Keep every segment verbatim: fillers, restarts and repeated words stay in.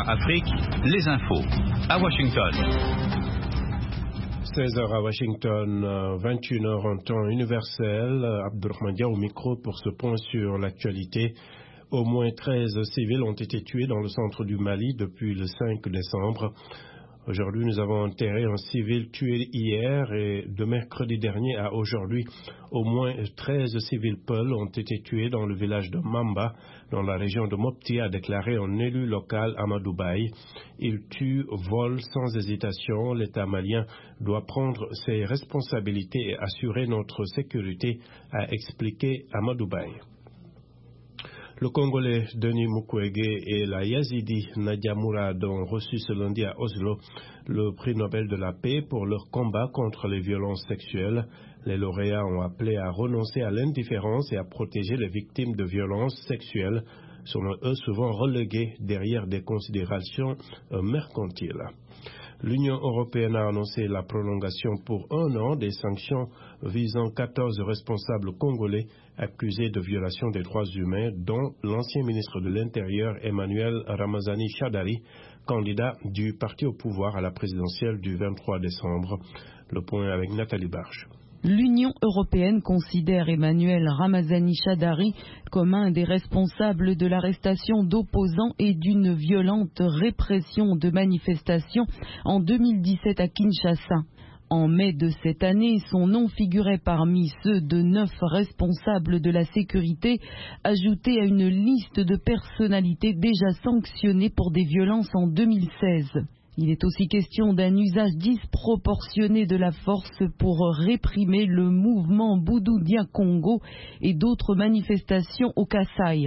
Afrique, les infos. À Washington. seize heures à Washington, vingt et une heures en temps universel. Abdourahmane Dia au micro pour ce point sur l'actualité. Au moins treize civils ont été tués dans le centre du Mali depuis le cinq décembre. Aujourd'hui, nous avons enterré un civil tué hier et de mercredi dernier à aujourd'hui, au moins treize civils peuls ont été tués dans le village de Mamba, dans la région de Mopti, a déclaré un élu local Amadou Baye. Il tue, vole sans hésitation. L'État malien doit prendre ses responsabilités et assurer notre sécurité, a expliqué Amadou Baye. Le Congolais Denis Mukwege et la Yazidi Nadia Mourad ont reçu ce lundi à Oslo le prix Nobel de la paix pour leur combat contre les violences sexuelles. Les lauréats ont appelé à renoncer à l'indifférence et à protéger les victimes de violences sexuelles, selon eux souvent reléguées derrière des considérations mercantiles. L'Union européenne a annoncé la prolongation pour un an des sanctions visant quatorze responsables congolais accusés de violation des droits humains, dont l'ancien ministre de l'Intérieur Emmanuel Ramazani Shadari, candidat du parti au pouvoir à la présidentielle du vingt-trois décembre. Le point avec Nathalie Barge. L'Union européenne considère Emmanuel Ramazani Shadari comme un des responsables de l'arrestation d'opposants et d'une violente répression de manifestations en deux mille dix-sept à Kinshasa. En mai de cette année, son nom figurait parmi ceux de neuf responsables de la sécurité, ajoutés à une liste de personnalités déjà sanctionnées pour des violences en deux mille seize. Il est aussi question d'un usage disproportionné de la force pour réprimer le mouvement Bouddoudia Congo et d'autres manifestations au Kasaï.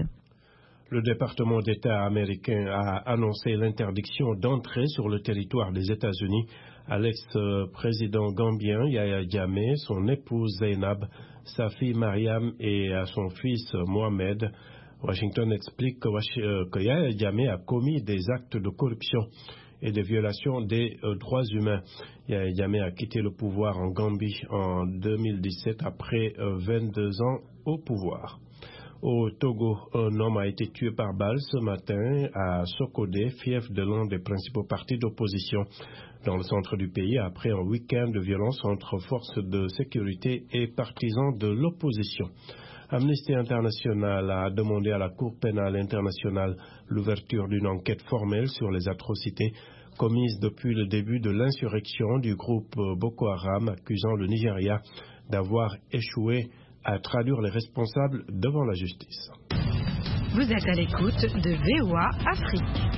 Le département d'État américain a annoncé l'interdiction d'entrer sur le territoire des États-Unis à l'ex-président gambien Yahya Jammeh, son épouse Zainab, sa fille Mariam et à son fils Mohamed. Washington explique que Yahya Jammeh a commis des actes de corruption et des violations des euh, droits humains. Yahya Jammeh a quitté le pouvoir en Gambie en deux mille dix-sept après euh, vingt-deux ans au pouvoir. Au Togo, un homme a été tué par balle ce matin à Sokodé, fief de l'un des principaux partis d'opposition dans le centre du pays, après un week-end de violence entre forces de sécurité et partisans de l'opposition. Amnesty International a demandé à la Cour pénale internationale l'ouverture d'une enquête formelle sur les atrocités commises depuis le début de l'insurrection du groupe Boko Haram, accusant le Nigeria d'avoir échoué à traduire les responsables devant la justice. Vous êtes à l'écoute de V O A Afrique.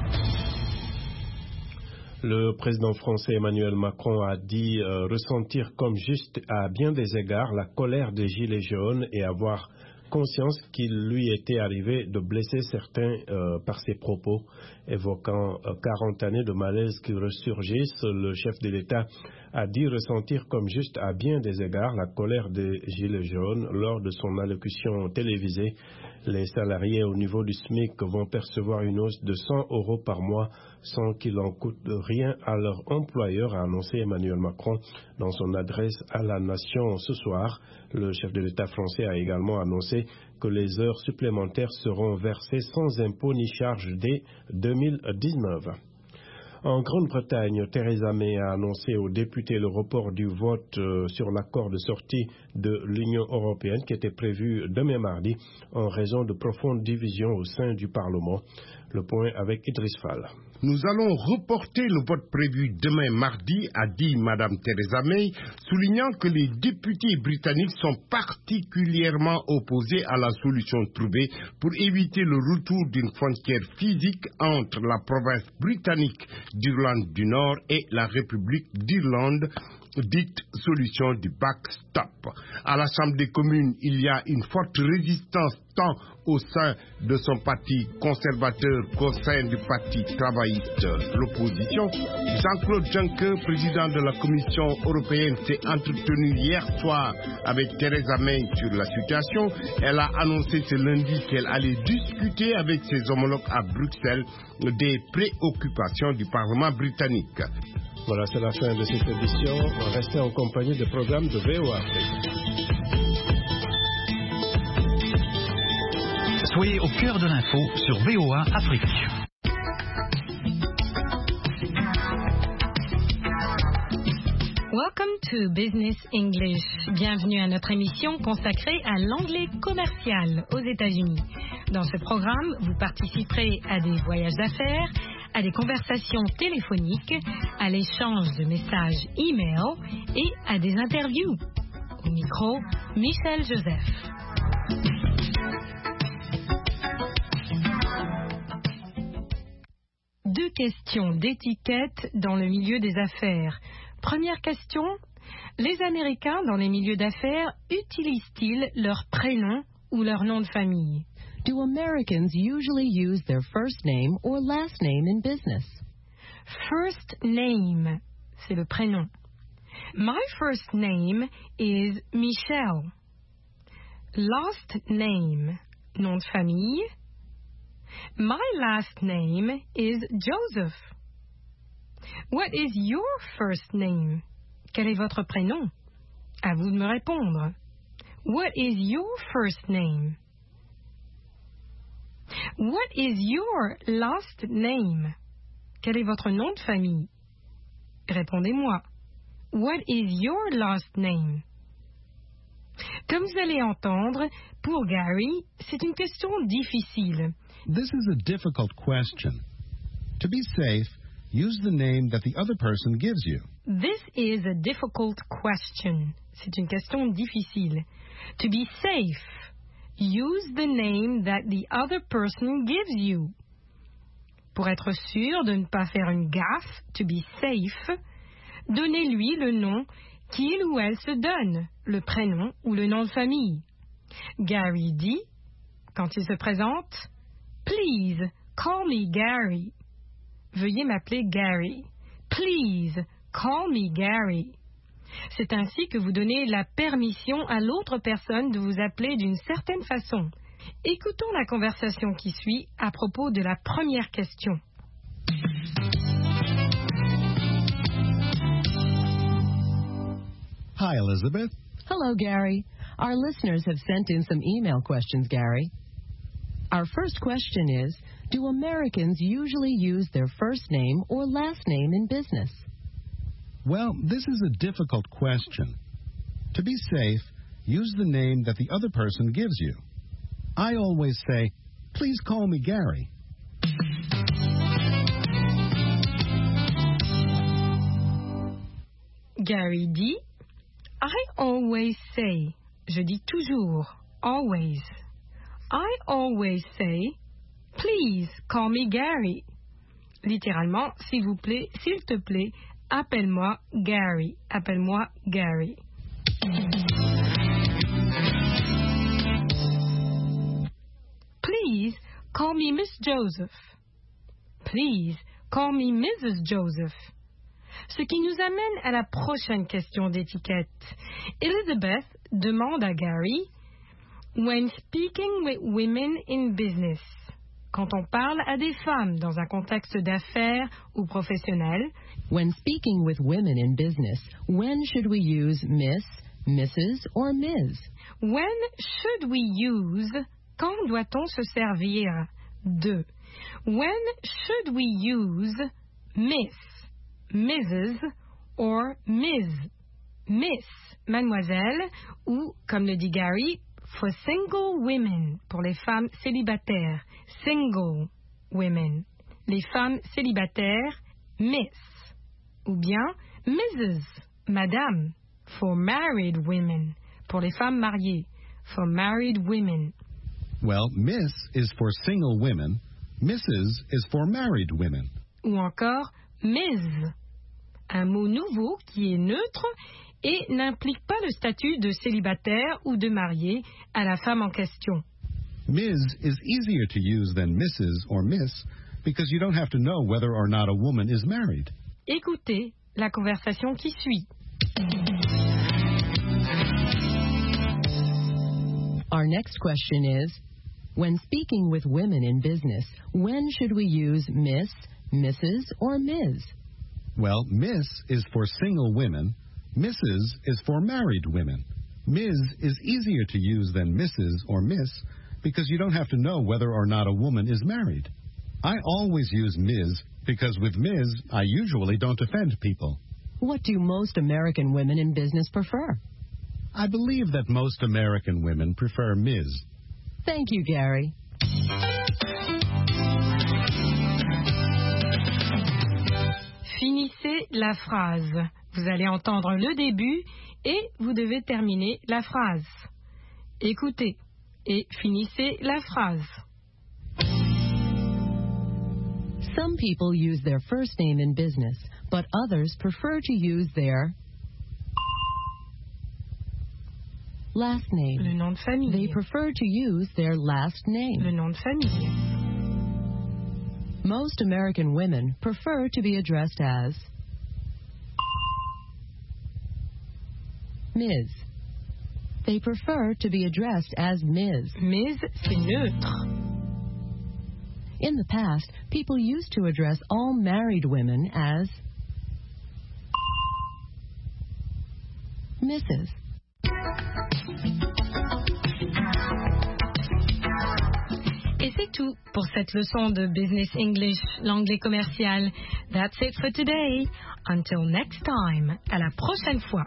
Le président français Emmanuel Macron a dit euh, ressentir comme juste à bien des égards la colère des Gilets jaunes et avoir conscience qu'il lui était arrivé de blesser certains euh, par ses propos. Évoquant euh, quarante années de malaise qui ressurgissent, le chef de l'État a dit ressentir comme juste à bien des égards la colère des Gilets jaunes lors de son allocution télévisée. Les salariés au niveau du SMIC vont percevoir une hausse de cent euros par mois sans qu'il en coûte rien à leur employeur, a annoncé Emmanuel Macron dans son adresse à la nation ce soir. Le chef de l'État français a également annoncé que les heures supplémentaires seront versées sans impôt ni charge dès deux mille dix-neuf. En Grande-Bretagne, Theresa May a annoncé aux députés le report du vote euh, sur l'accord de sortie de l'Union européenne qui était prévu demain mardi en raison de profondes divisions au sein du Parlement. Le point avec Idriss Fall. Nous allons reporter le vote prévu demain mardi, a dit Mme Theresa May, soulignant que les députés britanniques sont particulièrement opposés à la solution trouvée pour éviter le retour d'une frontière physique entre la province britannique d'Irlande du Nord et la République d'Irlande, dite solution du backstop. À la Chambre des communes, il y a une forte résistance tant au sein de son parti conservateur qu'au sein du parti travailliste. L'opposition, Jean-Claude Juncker, président de la Commission européenne, s'est entretenu hier soir avec Theresa May sur la situation. Elle a annoncé ce lundi qu'elle allait discuter avec ses homologues à Bruxelles des préoccupations du Parlement britannique. Voilà, c'est la fin de cette édition. Restez en compagnie des programmes de V O A Afrique. Soyez au cœur de l'info sur V O A Afrique. Welcome to Business English. Bienvenue à notre émission consacrée à l'anglais commercial aux États-Unis. Dans ce programme, vous participerez à des voyages d'affaires, à des conversations téléphoniques, à l'échange de messages e-mail et à des interviews. Au micro, Michel Joseph. Deux questions d'étiquette dans le milieu des affaires. Première question, les Américains dans les milieux d'affaires utilisent-ils leur prénom ou leur nom de famille? Do Americans usually use their first name or last name in business? First name, c'est le prénom. My first name is Michelle. Last name, nom de famille. My last name is Joseph. What is your first name? Quel est votre prénom? À vous de me répondre. What is your first name? What is your last name? Quel est votre nom de famille? Répondez-moi. What is your last name? Comme vous allez entendre, pour Gary, c'est une question difficile. This is a difficult question. To be safe, use the name that the other person gives you. This is a difficult question. C'est une question difficile. To be safe, use the name that the other person gives you. Pour être sûr de ne pas faire une gaffe, to be safe, donnez-lui le nom qu'il ou elle se donne, le prénom ou le nom de famille. Gary dit, quand il se présente, Please, call me Gary. Veuillez m'appeler Gary. Please, call me Gary. C'est ainsi que vous donnez la permission à l'autre personne de vous appeler d'une certaine façon. Écoutons la conversation qui suit à propos de la première question. Hi, Elizabeth. Hello, Gary. Our listeners have sent in some email questions, Gary. Our first question is, do Americans usually use their first name or last name in business? Well, this is a difficult question. To be safe, use the name that the other person gives you. I always say, please call me Gary. Gary dit, I always say, je dis toujours, always. I always say, please call me Gary. Littéralement, s'il vous plaît, s'il te plaît, appelle-moi Gary. Appelle-moi Gary. Please call me Miss Joseph. Please call me Missus Joseph. Ce qui nous amène à la prochaine question d'étiquette. Elizabeth demande à Gary, when speaking with women in business, quand on parle à des femmes dans un contexte d'affaires ou professionnel, when speaking with women in business, when should we use Miss, Missus or Miz? When should we use, quand doit-on se servir de? When should we use Miss, Missus or Miz? Miss, mademoiselle, ou, comme le dit Gary, for single women, pour les femmes célibataires, single women. Les femmes célibataires, Miss. Ou bien Missus, madame, for married women, pour les femmes mariées, for married women. Well, Miss is for single women, Missus is for married women. Ou encore Miz, un mot nouveau qui est neutre et n'implique pas le statut de célibataire ou de marié à la femme en question. Miz is easier to use than Missus or Miss because you don't have to know whether or not a woman is married. Écoutez la conversation qui suit. Our next question is, when speaking with women in business, when should we use Miss, Missus or Miz? Well, Miss is for single women, Missus is for married women. Miz is easier to use than Missus or Miss because you don't have to know whether or not a woman is married. I always use Miz because with Miz, I usually don't offend people. What do most American women in business prefer? I believe that most American women prefer Miz. Thank you, Gary. Finissez la phrase. Vous allez entendre le début et vous devez terminer la phrase. Écoutez et finissez la phrase. Some people use their first name in business, but others prefer to use their last name. Le nom de famille. They prefer to use their last name. Le nom de famille. Most American women prefer to be addressed as Miz. They prefer to be addressed as Miz. Miz, c'est neutre. In the past, people used to address all married women as Missus Et c'est tout pour cette leçon de Business English, l'anglais commercial. That's it for today. Until next time. À la prochaine fois.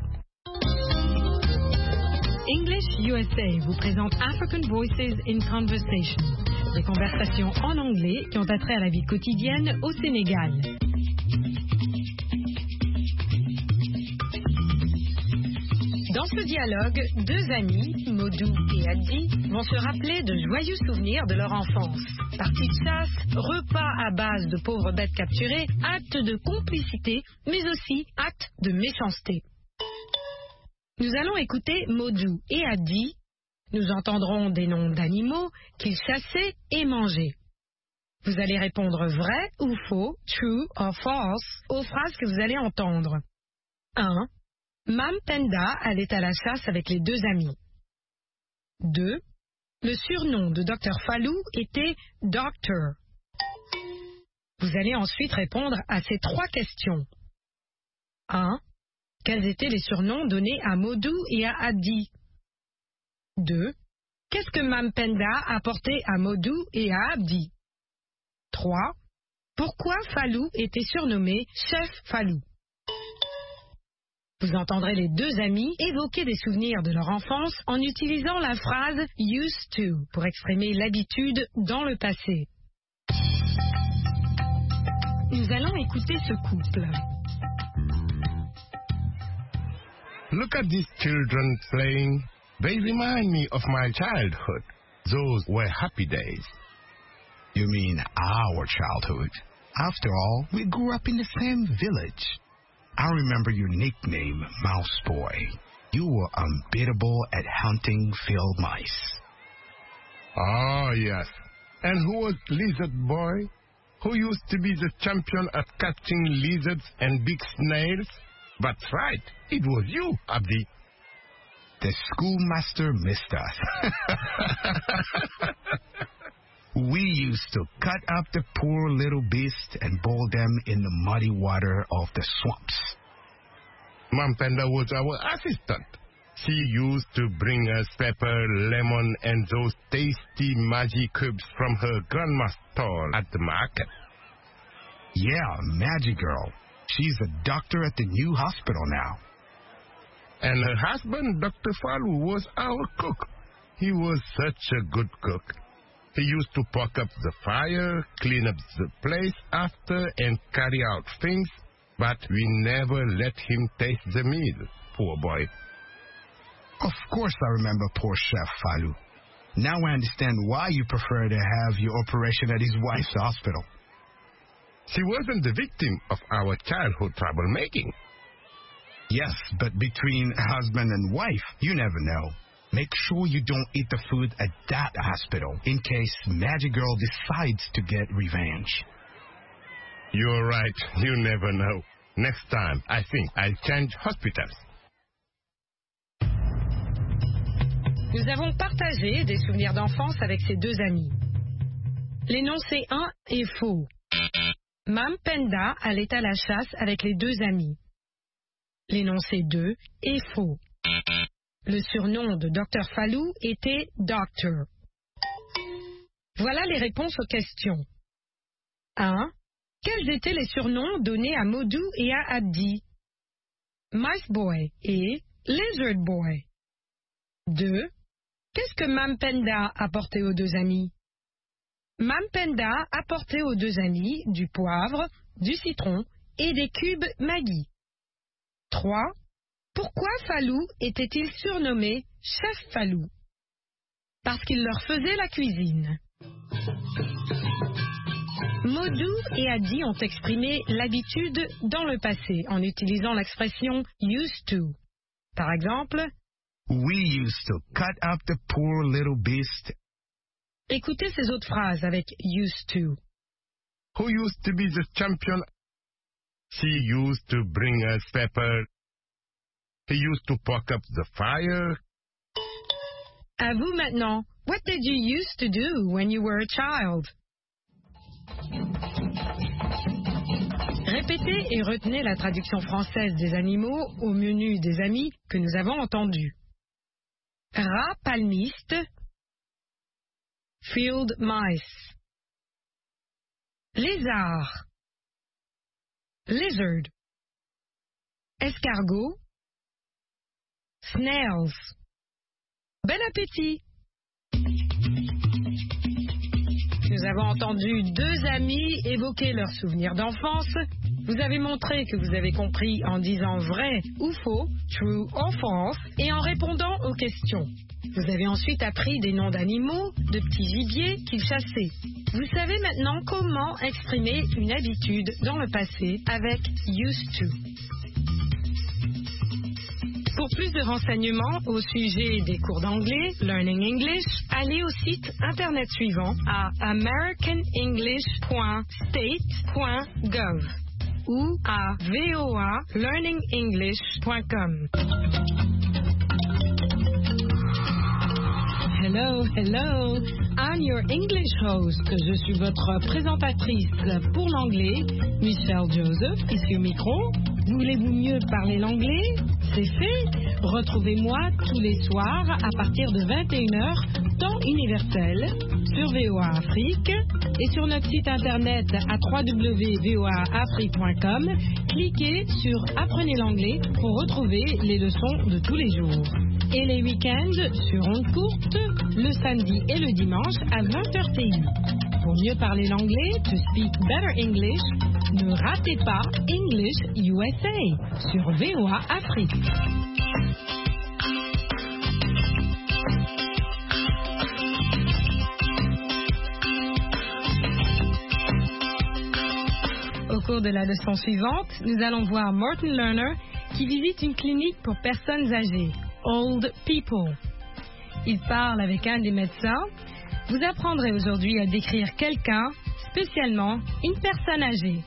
English U S A vous présente African Voices in Conversation. Des conversations en anglais qui ont attrait à la vie quotidienne au Sénégal. Dans ce dialogue, deux amis, Modou et Addi, vont se rappeler de joyeux souvenirs de leur enfance. Parties de chasse, repas à base de pauvres bêtes capturées, actes de complicité, mais aussi actes de méchanceté. Nous allons écouter Modou et Addi. Nous entendrons des noms d'animaux qu'ils chassaient et mangeaient. Vous allez répondre vrai ou faux, true or false, aux phrases que vous allez entendre. un. Mam Penda allait à la chasse avec les deux amis. deux. Le surnom de docteur Fallou était Doctor. Vous allez ensuite répondre à ces trois questions. un. Quels étaient les surnoms donnés à Modou et à Addi? deux. Qu'est-ce que Mam Penda apportait à Modou et à Abdi? trois. Pourquoi Fallou était surnommé Chef Fallou? Vous entendrez les deux amis évoquer des souvenirs de leur enfance en utilisant la phrase « used to » pour exprimer l'habitude dans le passé. Nous allons écouter ce couple. Look at these children playing. They remind me of my childhood. Those were happy days. You mean our childhood? After all, we grew up in the same village. I remember your nickname, Mouse Boy. You were unbeatable at hunting field mice. Ah, yes. And who was Lizard Boy? Who used to be the champion at catching lizards and big snails? That's right. It was you, Abdi. The schoolmaster missed us. We used to cut up the poor little beasts and boil them in the muddy water of the swamps. Mam Penda was our assistant. She used to bring us pepper, lemon, and those tasty magic cubes from her grandma's stall at the market. Yeah, Magic Girl. She's a doctor at the new hospital now. And her husband, Doctor Fallou, was our cook. He was such a good cook. He used to poke up the fire, clean up the place after, and carry out things, but we never let him taste the meal, poor boy. Of course I remember poor Chef Fallou. Now I understand why you prefer to have your operation at his wife's hospital. She wasn't the victim of our childhood troublemaking. Yes, but between husband and wife, you never know. Make sure you don't eat the food at that hospital in case Magic Girl decides to get revenge. You're right. You never know. Next time, I think I'll change hospitals. Nous avons partagé des souvenirs d'enfance avec ces deux amis. L'énoncé un est faux. Mam Penda allait à la chasse avec les deux amis. L'énoncé deux est faux. Le surnom de docteur Fallou était Doctor. Voilà les réponses aux questions. un. Quels étaient les surnoms donnés à Modou et à Abdi? Mice Boy et Lizard Boy. deux. Qu'est-ce que Mam Penda a apporté aux deux amis? Mam Penda a apporté aux deux amis du poivre, du citron et des cubes Maggi. trois. Pourquoi Falou était-il surnommé Chef Falou? Parce qu'il leur faisait la cuisine. Modou et Adi ont exprimé l'habitude dans le passé en utilisant l'expression used to. Par exemple, We used to cut up the poor little beast. Écoutez ces autres phrases avec used to. Who used to be the champion? She used to bring us pepper. He used to poke up the fire. À vous maintenant. What did you used to do when you were a child? Répétez et retenez la traduction française des animaux au menu des amis que nous avons entendu. Rat palmiste, field mice. Lézard, lizard. Escargot, snails. Bon appétit! Nous avons entendu deux amis évoquer leurs souvenirs d'enfance. Vous avez montré que vous avez compris en disant vrai ou faux, true or false, et en répondant aux questions. Vous avez ensuite appris des noms d'animaux, de petits gibiers qu'ils chassaient. Vous savez maintenant comment exprimer une habitude dans le passé avec used to. Pour plus de renseignements au sujet des cours d'anglais, Learning English, allez au site internet suivant à american english point state point gov ou à voa learning english point com. Hello, hello, I'm your English host. Je suis votre présentatrice pour l'anglais, Michelle Joseph, ici au micro. Voulez-vous mieux parler l'anglais? C'est fait. Retrouvez-moi tous les soirs à partir de vingt et une heures, temps universel, sur V O A Afrique et sur notre site internet à w w w point v o a afrique point com. Cliquez sur Apprenez l'anglais pour retrouver les leçons de tous les jours. Et les week-ends sur ondes courtes, le samedi et le dimanche à vingt heures T I. Pour mieux parler l'anglais, to speak better English, ne ratez pas English U S A sur V O A Afrique. Au cours de la leçon suivante, nous allons voir Morton Lerner qui visite une clinique pour personnes âgées, Old People. Il parle avec un des médecins. Vous apprendrez aujourd'hui à décrire quelqu'un, spécialement une personne âgée.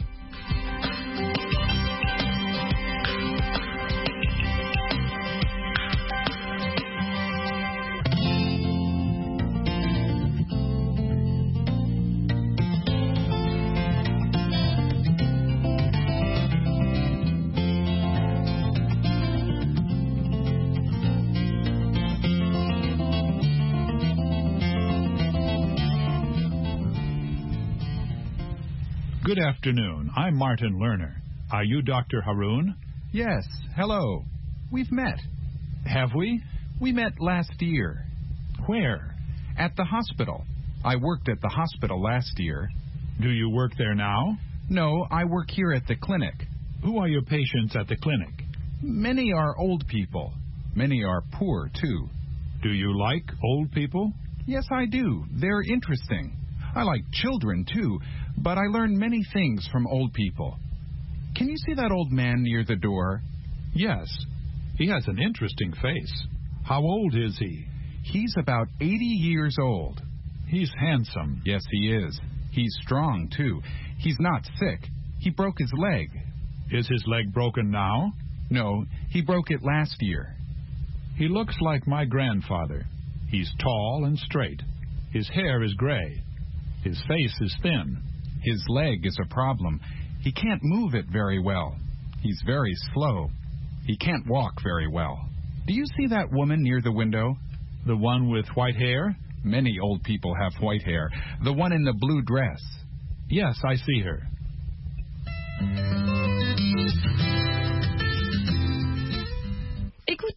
Good afternoon. I'm Martin Lerner. Are you Doctor Haroon? Yes. Hello. We've met. Have we? We met last year. Where? At the hospital. I worked at the hospital last year. Do you work there now? No, I work here at the clinic. Who are your patients at the clinic? Many are old people. Many are poor, too. Do you like old people? Yes, I do. They're interesting. I like children, too, but I learn many things from old people. Can you see that old man near the door? Yes. He has an interesting face. How old is he? He's about eighty years old. He's handsome. Yes, he is. He's strong, too. He's not sick. He broke his leg. Is his leg broken now? No, he broke it last year. He looks like my grandfather. He's tall and straight. His hair is gray. His face is thin. His leg is a problem. He can't move it very well. He's very slow. He can't walk very well. Do you see that woman near the window? The one with white hair? Many old people have white hair. The one in the blue dress. Yes, I see her.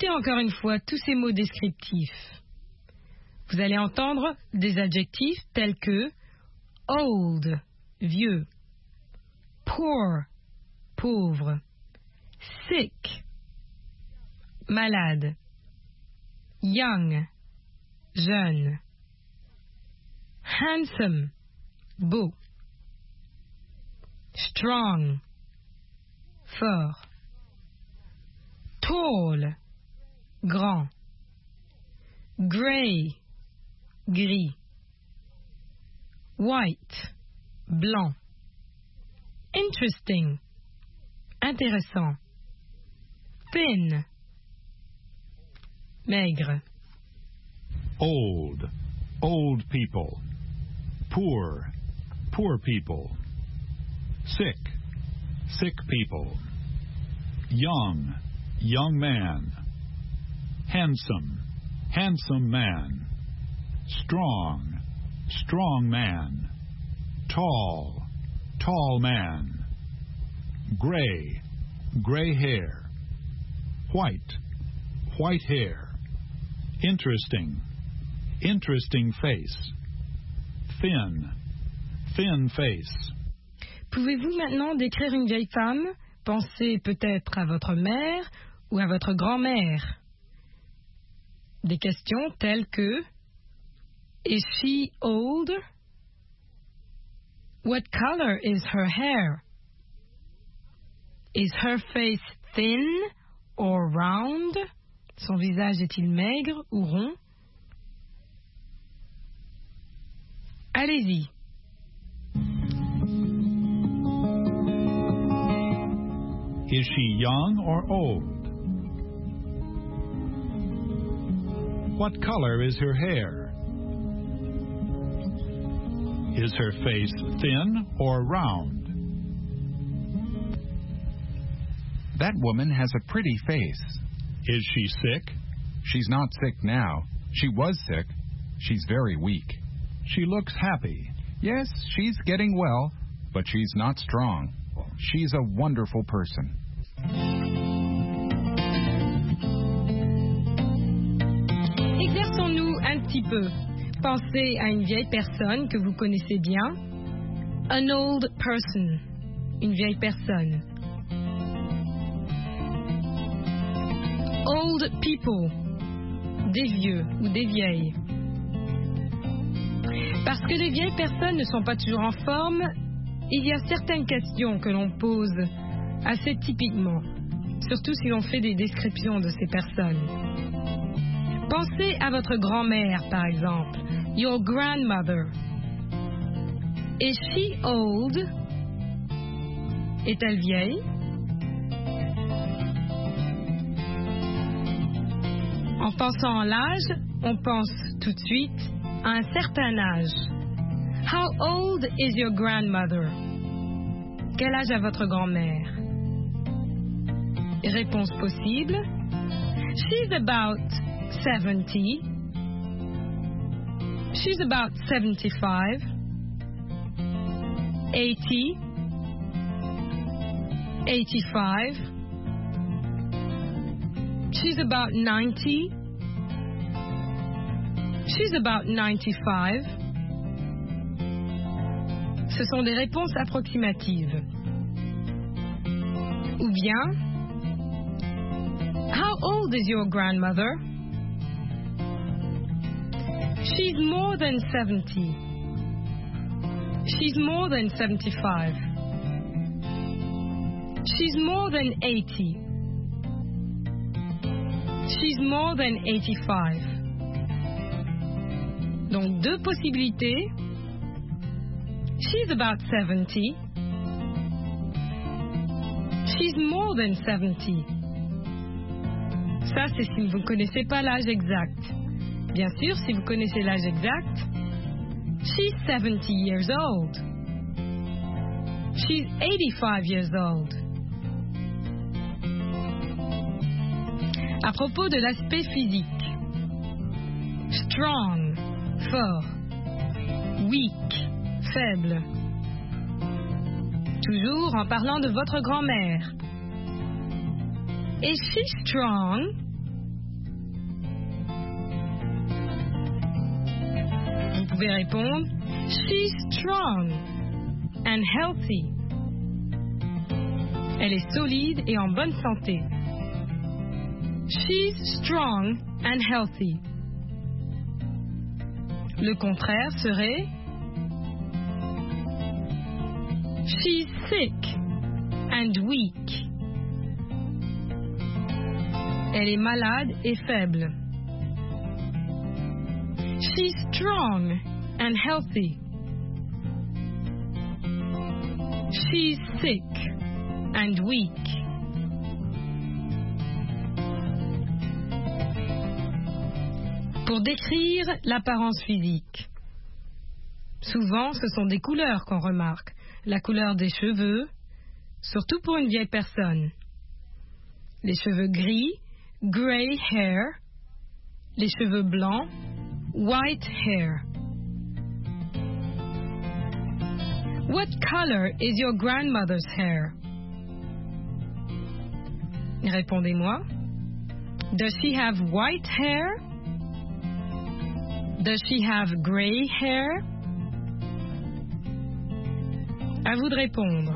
Écoutez encore une fois tous ces mots descriptifs. Vous allez entendre des adjectifs tels que old, vieux, poor, pauvre, sick, malade, young, jeune, handsome, beau, strong, fort, tall, grand, grey, gris, white, blanc, interesting, intéressant, thin, maigre. Old, old people. Poor, poor people. Sick, sick people. Young, young man. Handsome, handsome man. Strong, strong man. Tall, tall man. Gray, gray hair. White, white hair. Interesting, interesting face. Thin, thin face. Pouvez-vous maintenant décrire une vieille femme? Pensez peut-être à votre mère ou à votre grand-mère. Des questions telles que Is she old? What color is her hair? Is her face thin or round? Son visage est-il maigre ou rond? Allez-y. Is she young or old? What color is her hair? Is her face thin or round? That woman has a pretty face. Is she sick? She's not sick now. She was sick. She's very weak. She looks happy. Yes, she's getting well, but she's not strong. She's a wonderful person. Exerçons-nous un petit peu. Pensez à une vieille personne que vous connaissez bien. An old person. Une vieille personne. Old people. Des vieux ou des vieilles. Parce que les vieilles personnes ne sont pas toujours en forme, il y a certaines questions que l'on pose assez typiquement, surtout si l'on fait des descriptions de ces personnes. Pensez à votre grand-mère, par exemple. Your grandmother. Is she old? Est-elle vieille? En pensant à l'âge, on pense tout de suite à un certain âge. How old is your grandmother? Quel âge a votre grand-mère? Réponse possible. She's about seventy. She's about seventy-five. eighty. eighty-five. She's about ninety. She's about ninety-five. Ce sont des réponses approximatives. Ou bien, how old is your grandmother? She's more than seventy. She's more than seventy-five. She's more than eighty. She's more than eighty-five. Donc deux possibilités. She's about seventy. She's more than seventy. Ça, c'est si vous ne connaissez pas l'âge exact. Bien sûr, si vous connaissez l'âge exact, she's seventy years old. She's eighty-five years old. À propos de l'aspect physique. Strong, fort. Weak, faible. Toujours en parlant de votre grand-mère. Is she strong? vous pouvez répondre She's strong and healthy. Elle est solide et en bonne santé. She's strong and healthy. Le contraire serait She's sick and weak. Elle est malade et faible. She's strong and healthy. She's sick and weak. Pour décrire l'apparence physique, souvent ce sont des couleurs qu'on remarque. La couleur des cheveux, surtout pour une vieille personne. Les cheveux gris, grey hair. Les cheveux blancs, white hair. What color is your grandmother's hair? Répondez-moi. Does she have white hair? Does she have grey hair? À vous de répondre.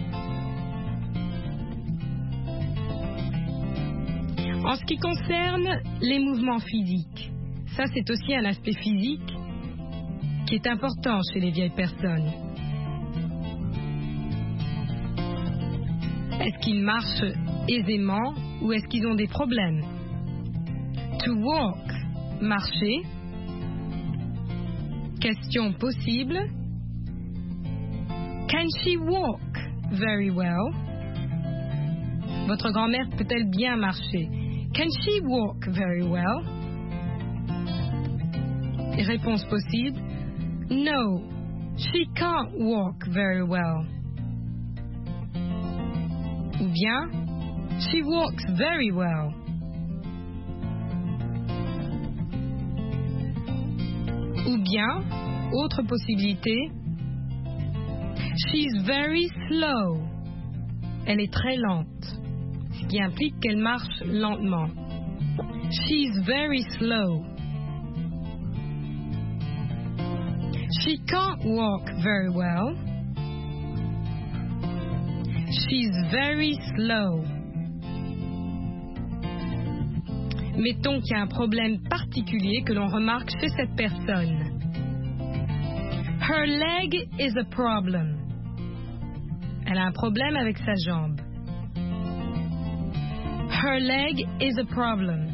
En ce qui concerne les mouvements physiques, ça c'est aussi un aspect physique qui est important chez les vieilles personnes. Est-ce qu'ils marchent aisément ou est-ce qu'ils ont des problèmes? To walk, marcher. Question possible. Can she walk very well? Votre grand-mère peut-elle bien marcher? Can she walk very well? Réponse possible. No, she can't walk very well. Ou bien, she walks very well. Ou bien, autre possibilité, she's very slow. Elle est très lente, ce qui implique qu'elle marche lentement. She's very slow. She can't walk very well. She's very slow. Mettons qu'il y a un problème particulier que l'on remarque chez cette personne. Her leg is a problem. Elle a un problème avec sa jambe. Her leg is a problem.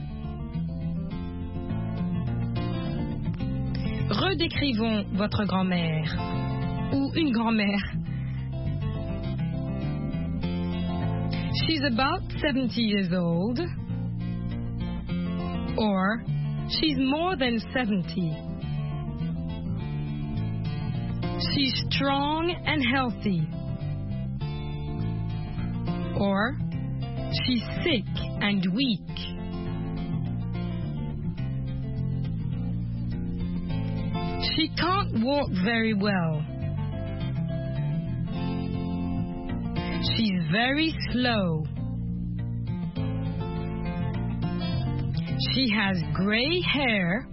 Redécrivons votre grand-mère ou une grand-mère. She's about seventy years old. Or, she's more than seventy. She's strong and healthy. Or, she's sick and weak. She can't walk very well. She's very slow. She has gray hair.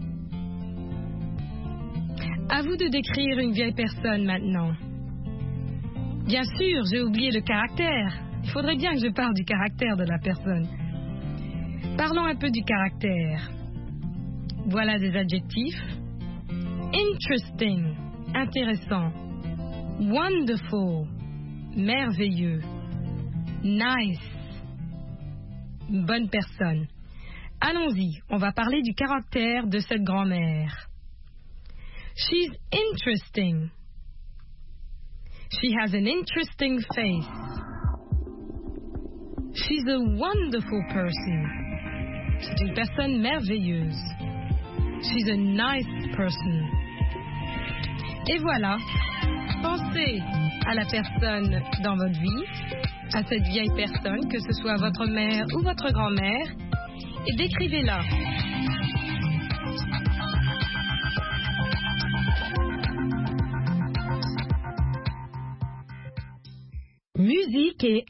À vous de décrire une vieille personne maintenant. Bien sûr, j'ai oublié le caractère. Il faudrait bien que je parle du caractère de la personne. Parlons un peu du caractère. Voilà des adjectifs. Interesting, intéressant. Wonderful, merveilleux. Nice, bonne personne. Allons-y, on va parler du caractère de cette grand-mère. She's interesting. She has an interesting face. She's a wonderful person. C'est une personne merveilleuse. She's a nice person. Et voilà, pensez à la personne dans votre vie, à cette vieille personne, que ce soit votre mère ou votre grand-mère, et décrivez-la. Musique et